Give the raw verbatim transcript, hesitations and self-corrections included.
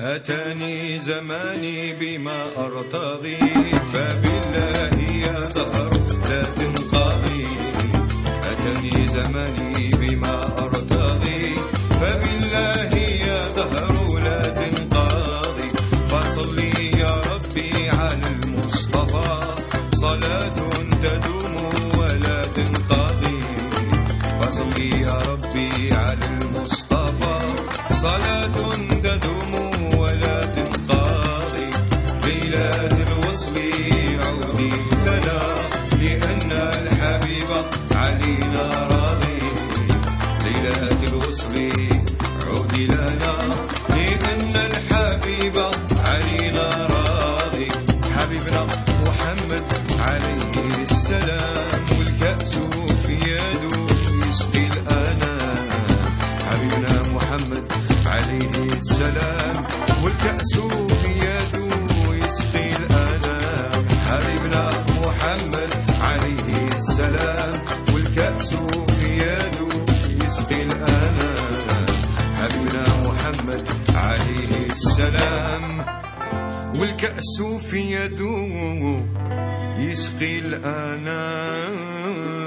أتاني زماني بما أرتضي، فبالله يا دهر لا تنقضي. أتاني زماني بما أرتضي، فبالله يا دهر لا تنقضي. فصلي يا ربي على المصطفى صلاة تدوم ولا تنقضي. فصلي يا ربي على المصطفى صلاة تدوم ولا تنقضي. ليلة الوصل عودي لنا لأن الحبيب علينا راضي. ليلة الوصل عودي لنا لأن الحبيب علينا راضي. حبيبنا محمد عليه السلام والكأس في يده يسقي الأنام. حبيبنا محمد عليه السلام والكأس في يده يسقي الأنام. حبيبنا محمد عليه السلام والكأس في يده يسقي الأنام. حبيبنا محمد عليه السلام والكأس في يده يسقي الأنام.